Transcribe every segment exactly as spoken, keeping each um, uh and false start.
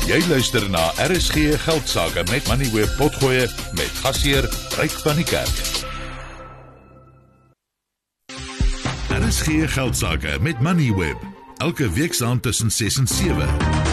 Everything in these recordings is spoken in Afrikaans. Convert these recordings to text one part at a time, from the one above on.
Jy luister na R S G Geldsaake met Moneyweb Potgoe met gasheer Ryk van die Kerk. R S G Geldsaake met Moneyweb. Elke weeksaand tussen ses en sewe.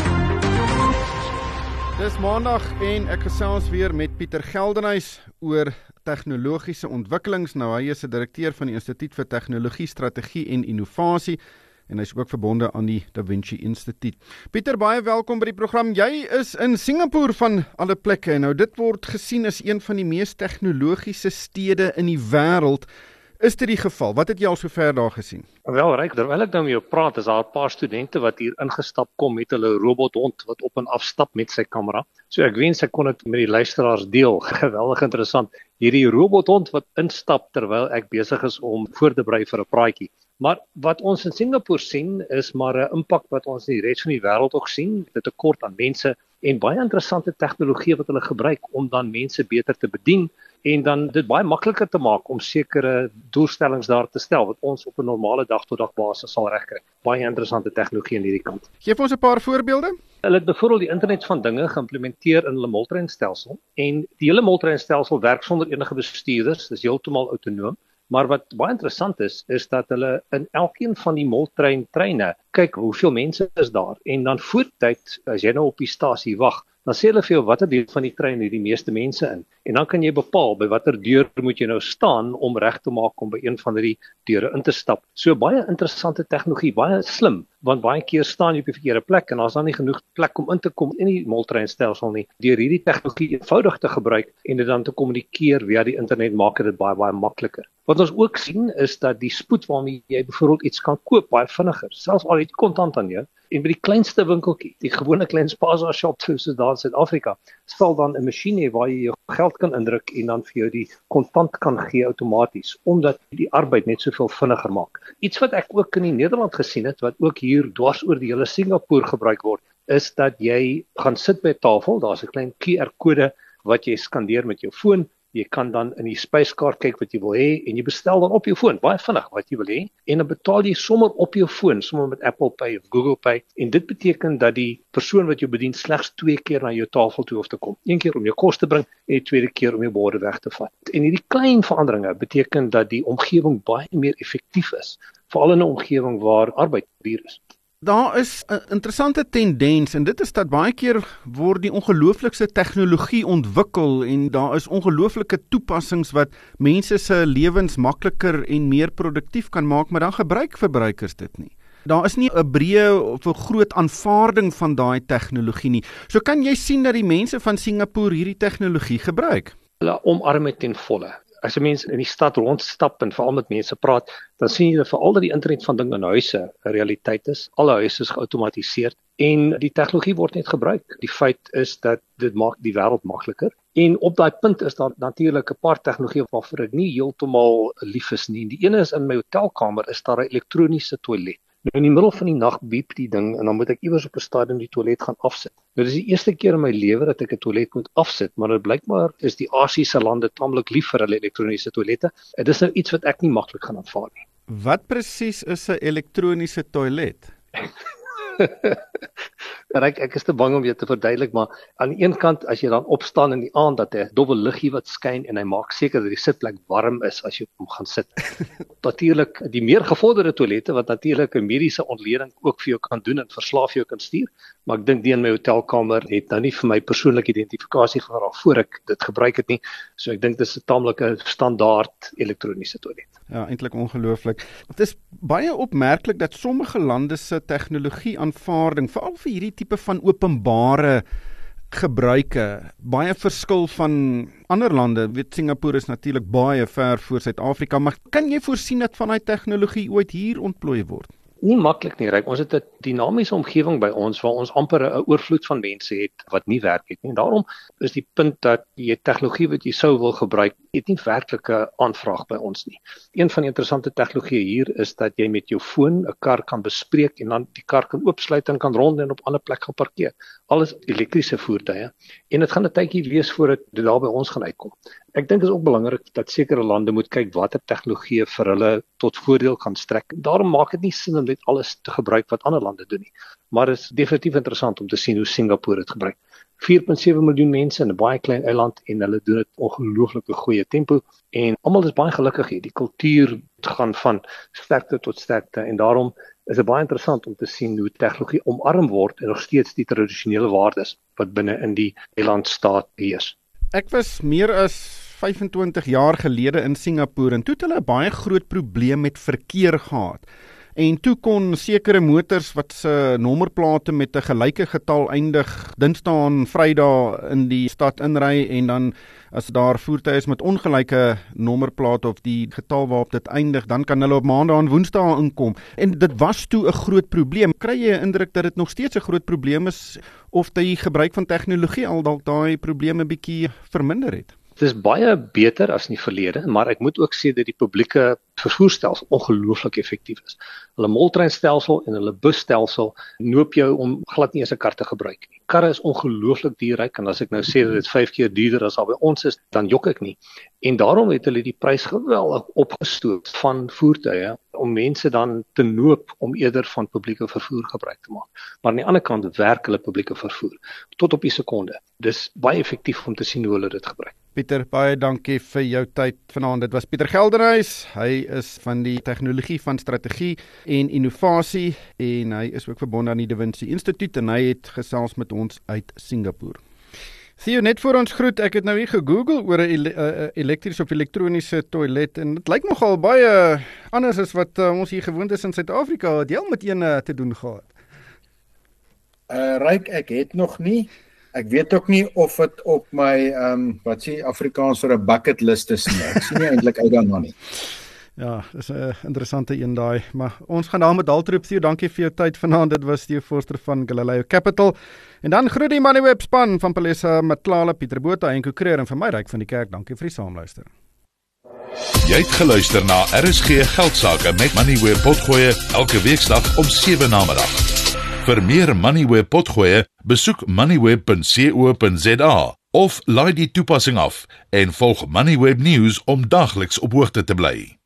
Dis maandag en ek gesels weer met Pieter Geldenhuys oor tegnologiese ontwikkelings. Nou hy is 'n direkteur van die Instituut vir Tegnologie, Strategie en Innovasie en hy is ook verbonde aan die Da Vinci Instituut. Pieter, baie welkom by die program. Jy is in Singapore van alle plekke. Nou dit word gesien as een van die mees tegnologiese stede in die wêreld. Is dit die geval? Wat het jy al sover daar gesien? Wel, Ryk, terwyl ek nou met jou praat, is daar 'n paar studente wat hier ingestap kom met hulle robothond wat op en af stap met sy kamera. So ek wens ek kon dit met die luisteraars deel. Geweldig interessant. Hierdie robothond wat instap terwyl ek besig is om voor te berei vir 'n praatjie. Maar wat ons in Singapore sien is maar 'n impak wat ons in die res van die wêreld ook sien. Dit tekort aan mense en baie interessante tegnologie wat hulle gebruik om dan mense beter te bedien en dan dit baie makliker te maak om sekere doelstellings daar te stel wat ons op 'n normale dag tot dag basis sal regkry. Baie interessante tegnologie aan hierdie kant. Geef ons 'n paar voorbeelde. Hulle het byvoorbeeld die internet van dinge geïmplementeer in hulle moltreinstelsel en die hele moltreinstelsel werk sonder enige bestuurders, dis heeltemal autonoom. Maar wat baie interessant is, is dat hulle in elkeen van die moltrein treine kyk hoeveel mense is daar en dan voortyd, as jy nou op die stasie wag, dan sê hulle vir jou watter deel van die trein het die meeste mense in. En dan kan jy bepaal by watter deur moet jy nou staan om reg te maak om by een van die deure in te stap. So baie interessante tegnologie, baie slim, want baie keer staan jy op die verkeerde plek en daar's dan nie genoeg plek om in te kom in die moltreinstelsel nie. Deur hierdie tegnologie eenvoudig te gebruik en dit dan te kommunikeer via die internet maak dit baie baie makliker. Wat ons ook sien is dat die spoed waarmee jy byvoorbeeld iets kan koop baie vinniger, selfs al het jy kontant aan jou. En by die kleinste winkeltjie, die gewone klein spaza shop soos daar in Suid-Afrika, sal dan 'n masjien hê waar jy jou geld kan indruk en dan vir jou die kontant kan gee outomaties, omdat die arbeid net soveel vinniger maak. Iets wat ek ook in die Nederland gesien het, wat ook hier dwars oor die hele Singapore gebruik word, is dat jy gaan sit by 'n tafel, daar's 'n klein Q R-kode wat jy skandeer met jou foon. Jy kan dan in die spyskaart kyk wat jy wil hê en jy bestel dan op jou foon, baie vinnig wat jy wil hê en dan betaal jy sommer op jou foon, sommer met Apple Pay of Google Pay en dit beteken dat die persoon wat jou bedien slegs twee keer na jou tafel toe hoef te kom. Een keer om jou kos te bring en die tweede keer om jou borde weg te vat. En hierdie klein veranderinge beteken dat die omgewing baie meer effektief is, veral in 'n omgewing waar arbeid duur is. Daar is 'n interessante tendens en dit is dat baie keer word die ongelooflikste tegnologie ontwikkel en daar is ongelooflike toepassings wat mense se lewens makliker en meer produktief kan maak, maar dan gebruik verbruikers dit nie. Daar is nie 'n breë of 'n groot aanvaarding van daai tegnologie nie. So kan jy sien dat die mense van Singapore hierdie tegnologie gebruik. Hulle omarm dit ten volle. As 'n mens in die stad rondstap en veral met mense praat, dan sien jy dat veral dat die internet van dinge in huise 'n realiteit is. Alle huise is geautomatiseer en die tegnologie word net gebruik. Die feit is dat dit maak die wêreld makliker. En op daai punt is daar natuurlik 'n paar tegnologie waarvoor ek nie heeltemal lief is nie. Die ene is in my hotelkamer is daar 'n elektroniese toilet. Nou in die middel van die nag biep die ding en dan moet ek iewers op 'n stadium die toilet gaan afsit. Nou dis die eerste keer in my lewe dat ek 'n toilet moet afsit, maar dit blykbaar is die Asiëse lande taamlik lief vir hulle elektroniese toilette. Dit is nou iets wat ek nie maklik gaan aanvaar nie. Wat presies is 'n elektroniese toilet? Ek, ek is te bang om jou te verduidelik, maar aan die een kant, as jy dan opstaan in die aand, dat 'n dobbel liggie wat skyn en hy maak seker dat die sitplek warm is as jy op hom gaan sit. Natuurlik, die meer gevorderde toilette, wat natuurlik 'n mediese ontleding ook vir jou kan doen en verslaaf vir jou kan stuur, maar ek dink die in my hotelkamer het nou nie vir my persoonlike identifikasie gevra voor ek dit gebruik het nie, so ek dink dit is 'n taamlike standaard elektroniese toilet. Ja, eintlik ongelooflik. Dit is baie opmerklik dat sommige lande se tegnologie aanvaarding, veral vir hierdie tipe van openbare gebruike, baie verskil van ander lande. Weet, Singapore is natuurlik baie ver voor Suid-Afrika, maar kan jy voorsien dat van daai tegnologie ooit hier ontplooi word? Nie maklik nie, Ryk. Ons het 'n dinamiese omgewing by ons waar ons amper 'n oorvloed van mense het wat nie werk het nie. En daarom is die punt dat die tegnologie wat jy sou wil gebruik, het nie werklike aanvraag by ons nie. Een van die interessante tegnologieë hier is dat jy met jou foon 'n kar kan bespreek en dan die kar kan oopsluit en kan rond en op 'n ander plek gaan parkeer. Alles elektriese voertuie. En dit gaan 'n tydjie wees voordat dit daar by ons gaan uitkom. Ek dink dit is ook belangrik dat sekere lande moet kyk watter tegnologieë vir hulle tot voordeel kan strek. Daarom maak dit nie sin om het alles te gebruik wat ander lande doen nie. Maar dit is definitief interessant om te sien hoe Singapore dit gebruik. vier komma sewe miljoen mense in 'n baie klein eiland en hulle doen dit ongelooflike goeie tempo en almal is baie gelukkig hier. Die kultuur gaan van sterkte tot sterkte en daarom is dit baie interessant om te sien hoe tegnologie omarm word en nog steeds die tradisionele waardes wat binne in die eilandstaat heers. Ek was meer as vyfentwintig jaar gelede in Singapore en toe het hulle 'n baie groot probleem met verkeer gehad. En toe kon sekere motors wat se nommerplate met 'n gelyke getal eindig Dinsdae en Vrydag in die stad inry en dan as daar voertuie is met ongelyke nommerplate of die getal waarop dit eindig, dan kan hulle op Maandag en Woensdae inkom. En dit was toe 'n groot probleem. Kry jy 'n indruk dat dit nog steeds 'n groot probleem is of die gebruik van tegnologie al dalk daai probleme bietjie verminder het? Dit is baie beter as in die verlede, maar ek moet ook sê dat die publieke vervoerstelsel ongelooflik effektief is. Hulle moltreinstelsel en hulle busstelsel noop jou om glad nie eens 'n kar te gebruik nie. Karre is ongelooflik duurryk en as ek nou sê dat dit vyf keer duurder as al by ons is, dan jok ek nie. En daarom het hulle die prys geweldig opgestoot van voertuie om mense dan te noop om eerder van publieke vervoer gebruik te maak. Maar aan die ander kant werk hulle publieke vervoer tot op die sekonde. Dis baie effektief om te sien hoe hulle dit gebruik. Pieter, baie dankie vir jou tyd vanaand. Dit was Pieter Geldenhuys. Hy is van die Tegnologie van Strategie en Innovasie en hy is ook verbonde aan die Da Vinci Instituut en hy het gesels met ons uit Singapore. Theo, net voor ons groet, ek het nou hier gegoogel oor 'n ele uh, elektriese of elektroniese toilet en dit lyk nogal baie anders as wat uh, ons hier gewoond is in Suid-Afrika. Het jy al met een uh, te doen gehad? Uh, Ryk, ek het nog nie. Ek weet ook nie of dit op my, um, wat sê Afrikaans vir 'n bucket list is nie. Ek sien nie eintlik uit daarna nie. Ja, dis 'n interessante een daai, maar ons gaan daar met Daltroep. Theo, dankie vir jou tyd vanaand. Dit was Theo Forster van Galileo Capital. En dan groet die Moneyweb span van Palesa Matlala, Pieter Botha en Kokreer en vir my Ryk van die Kerk. Dankie vir die saamluister. Jy het geluister na R S G Geldsaake met Moneyweb Potgoe elke weeksdag om sewe namiddag. Vir meer Moneyweb Potgoe, besoek moneyweb punt co punt za of laai die toepassing af en volg Moneyweb News om dagliks op hoogte te bly.